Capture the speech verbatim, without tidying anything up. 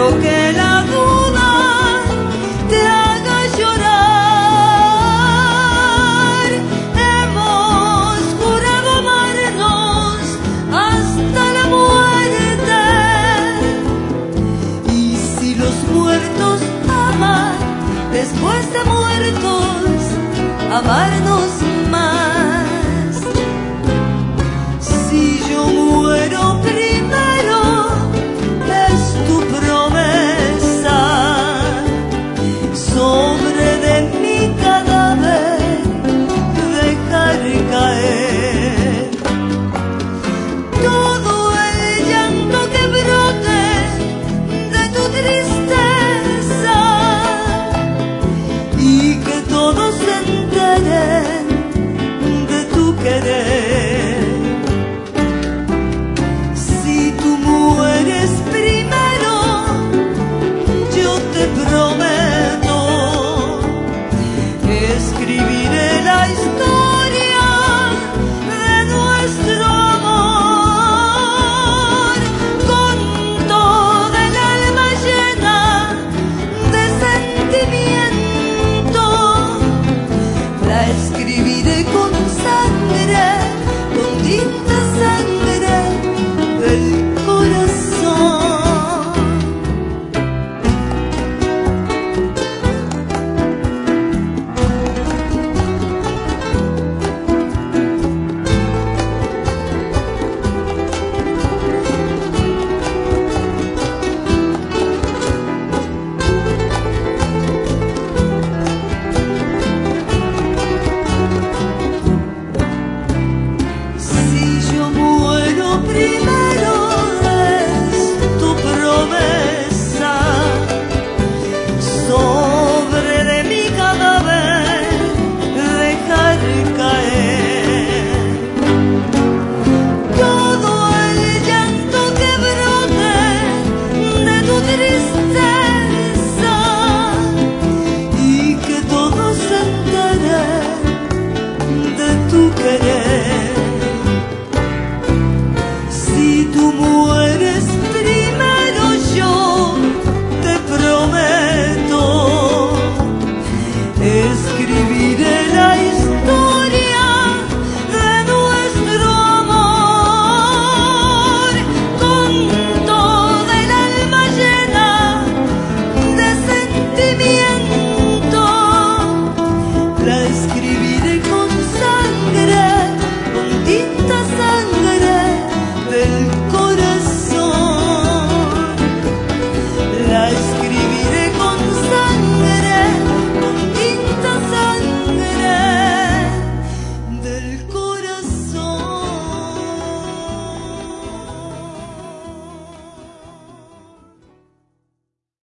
quiero que la duda te haga llorar. Hemos jurado amarnos hasta la muerte, y si los muertos aman después de muertos, amarnos más. Si yo muero primero, es tu promesa, sobre de mi cadáver dejar caer todo el llanto que brote de tu tristeza, y que todos se enteren de tu querer. Si tú mueres primero, yo te prometo, escribiré la historia de nuestro amor, con toda el alma llena de sentimiento. La escribiré con sangre, con tinta sangre del corazón. Si yo muero primero,